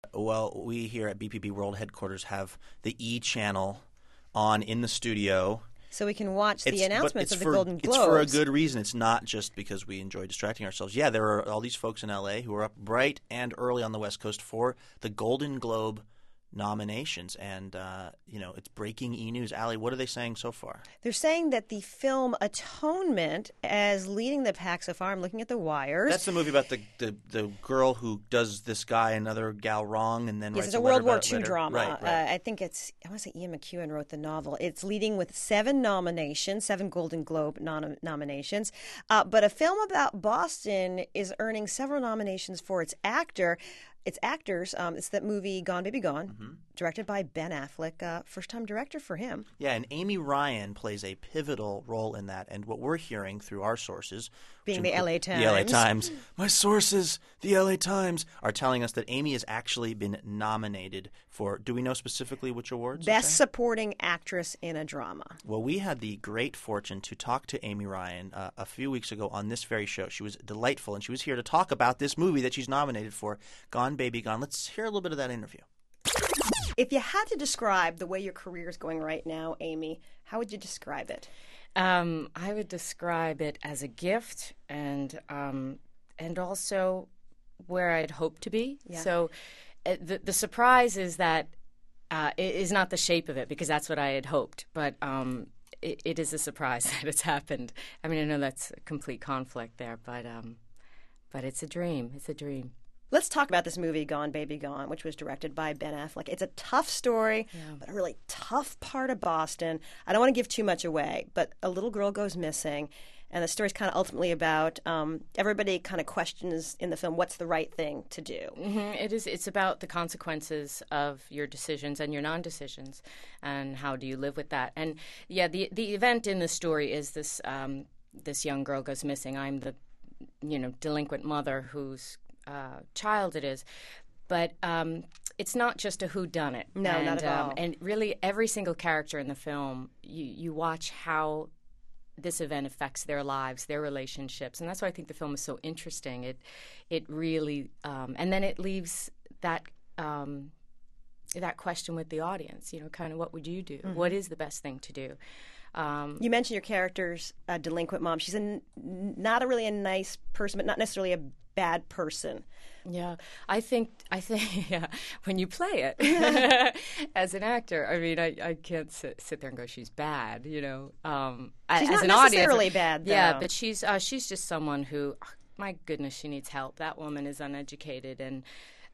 Well, we here at BPB World Headquarters have the E channel on in the studio. So we can watch the announcements of the Golden Globes. It's for a good reason. It's not just because we enjoy distracting ourselves. Yeah, there are all these folks in L.A. who are up bright and early on the West Coast for the Golden Globe nominations. And, it's breaking E-News. Allie, what are they saying so far? They're saying that the film Atonement, as leading the pack so far, I'm looking at the wires. That's the movie about the girl who does this guy another gal wrong and then yes, writes it's a letter World War about it II later. drama. Right. I want to say Ian McEwan wrote the novel. It's leading with 7 nominations, 7 Golden Globe nominations. But a film about Boston is earning several nominations for its actors. It's that movie Gone Baby Gone, directed by Ben Affleck. First-time director for him. Yeah, and Amy Ryan plays a pivotal role in that. And what we're hearing through our sources, being the LA Times. The LA Times. My sources, the LA Times, are telling us that Amy has actually been nominated for, do we know specifically which awards? Best Supporting Actress in a Drama. Well, we had the great fortune to talk to Amy Ryan a few weeks ago on this very show. She was delightful, and she was here to talk about this movie that she's nominated for, Gone Baby Gone. Let's hear a little bit of that interview. If you had to describe the way your career is going right now, Amy, how would you describe it? I would describe it as a gift and also where I'd hoped to be. Yeah. So the surprise is that it is not the shape of it, because that's what I had hoped. But it is a surprise that it's happened. I mean, I know that's a complete conflict there, but it's a dream. It's a dream. Let's talk about this movie, Gone Baby Gone, which was directed by Ben Affleck. It's a tough story, but a really tough part of Boston. I don't want to give too much away, but a little girl goes missing, and the story's kind of ultimately about everybody kind of questions in the film what's the right thing to do. Mm-hmm. It's about the consequences of your decisions and your non-decisions, and how do you live with that. And yeah, the event in the story is this this young girl goes missing. I'm the delinquent mother whose child it is, but it's not just a whodunit. No, not at all. And really, every single character in the film, you watch how this event affects their lives, their relationships, and that's why I think the film is so interesting. It really, and then it leaves that question with the audience. Kind of what would you do? Mm-hmm. What is the best thing to do? You mentioned your character's delinquent mom. She's not really a nice person, but not necessarily a bad person. Yeah, I think yeah, when you play it as an actor, I mean, I can't sit there and go, she's bad, She's as not an necessarily audience. bad, though. Yeah, but she's just someone who, my goodness, she needs help. That woman is uneducated and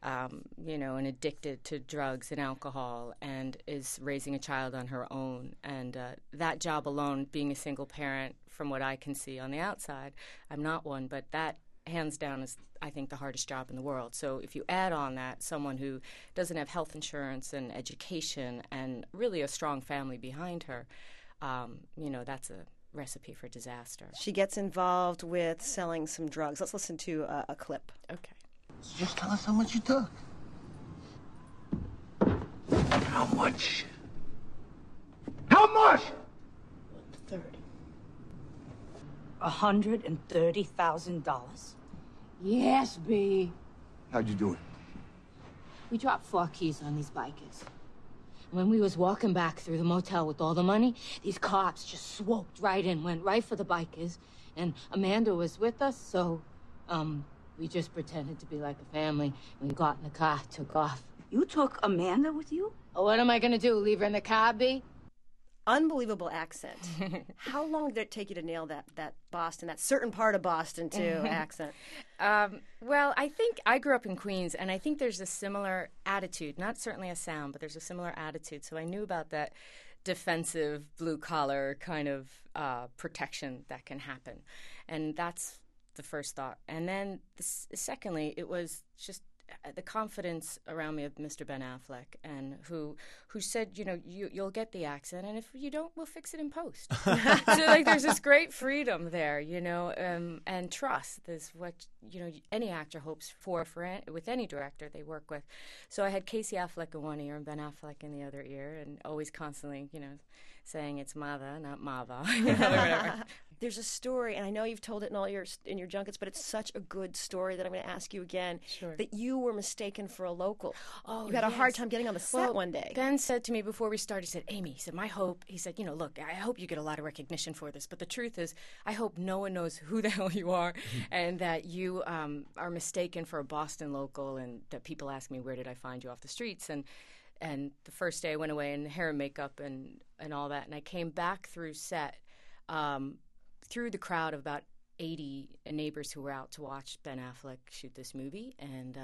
and addicted to drugs and alcohol, and is raising a child on her own. And that job alone, being a single parent, from what I can see on the outside, I'm not one, but that hands down is, I think, the hardest job in the world. So if you add on that someone who doesn't have health insurance and education and really a strong family behind her, that's a recipe for disaster. She gets involved with selling some drugs. Let's listen to a clip. Okay. So just tell us how much you took. How much? How much? 30. $130,000. Yes, B. How'd you do it? We dropped 4 keys on these bikers. When we was walking back through the motel with all the money, these cops just swooped right in, went right for the bikers, and Amanda was with us, so, we just pretended to be like a family. We got in the car, took off. You took Amanda with you? Oh, what am I gonna do, leave her in the car, B? Unbelievable accent. How long did it take you to nail that Boston, that certain part of Boston, too, accent? Well, I think I grew up in Queens, and I think there's a similar attitude, not certainly a sound, but there's a similar attitude. So I knew about that defensive, blue-collar kind of protection that can happen. And that's the first thought. And then, secondly, it was just the confidence around me of Mr. Ben Affleck, and who said, you'll get the accent, and if you don't, we'll fix it in post. So there's this great freedom there, and trust is what any actor hopes for with any director they work with. So I had Casey Affleck in one ear and Ben Affleck in the other ear, and always constantly saying it's Mother, not Mava, you know, or whatever. There's a story, and I know you've told it in your junkets, but it's such a good story that I'm going to ask you again. Sure. That you were mistaken for a local. Oh, you had a hard yes. time getting on the set Well, one day. Ben said to me before we started, he said, Amy, he said, my hope, he said, you know, look, I hope you get a lot of recognition for this, but the truth is, I hope no one knows who the hell you are and that you are mistaken for a Boston local, and that people ask me, where did I find you off the streets? And the first day I went away and hair and makeup and all that, and I came back through set, through the crowd of about 80 neighbors who were out to watch Ben Affleck shoot this movie, and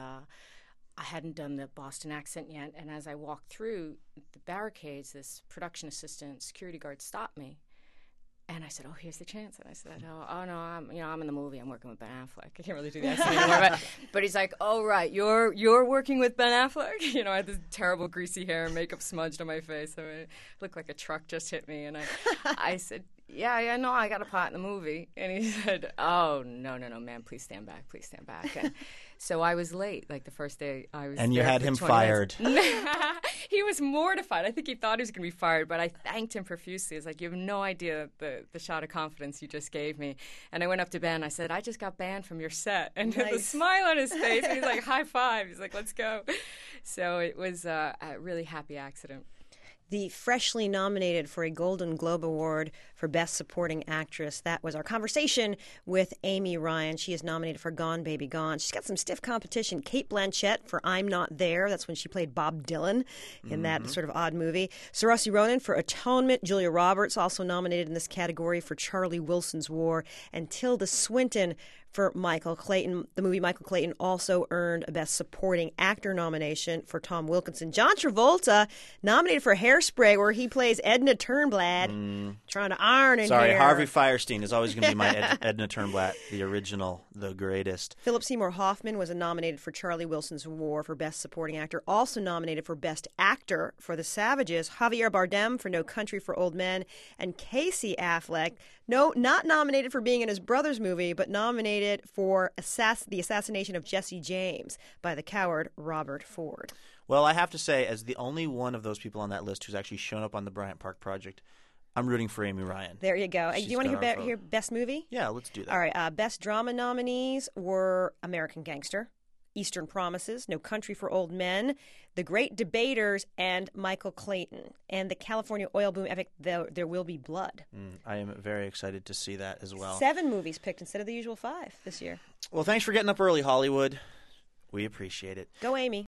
I hadn't done the Boston accent yet. And as I walked through the barricades, this production assistant security guard stopped me, and I said, "Oh, here's the chance." And I said, "Oh no, I'm in the movie. I'm working with Ben Affleck. I can't really do the accent anymore." But he's like, "Oh right, you're working with Ben Affleck." You know, I had this terrible greasy hair and makeup smudged on my face. I mean, it looked like a truck just hit me, and I said, Yeah, no, I got a part in the movie. And he said, "Oh, no, man, please stand back. And so I was late, like the first day I was And you there had for him 20 fired. minutes. He was mortified. I think he thought he was going to be fired, but I thanked him profusely. I was like, you have no idea the shot of confidence you just gave me. And I went up to Ben. I said, I just got banned from your set. And the smile on his face, and he's like, high five. He's like, let's go. So it was a really happy accident. The freshly nominated for a Golden Globe Award for Best Supporting Actress. That was our conversation with Amy Ryan. She is nominated for Gone Baby Gone. She's got some stiff competition. Cate Blanchett for I'm Not There. That's when she played Bob Dylan in that sort of odd movie. Saoirse Ronan for Atonement. Julia Roberts also nominated in this category for Charlie Wilson's War. And Tilda Swinton for Michael Clayton. The movie Michael Clayton also earned a Best Supporting Actor nomination for Tom Wilkinson. John Travolta nominated for Hairspray, where he plays Edna Turnblad, trying to iron in Sorry, hair. Harvey Fierstein is always going to be my Edna Turnblad, the original, the greatest. Philip Seymour Hoffman was nominated for Charlie Wilson's War for Best Supporting Actor, also nominated for Best Actor for The Savages. Javier Bardem for No Country for Old Men, and Casey Affleck, not nominated for being in his brother's movie, but nominated for the assassination of Jesse James by the coward Robert Ford. Well, I have to say, as the only one of those people on that list who's actually shown up on the Bryant Park Project, I'm rooting for Amy Ryan. There you go. Do She's you want to got our vote. hear Best Movie? Yeah, let's do that. All right. Best Drama nominees were American Gangster, Eastern Promises, No Country for Old Men, The Great Debaters, and Michael Clayton. And the California oil boom epic, There Will Be Blood. I am very excited to see that as well. 7 movies picked instead of the usual 5 this year. Well, thanks for getting up early, Hollywood. We appreciate it. Go, Amy.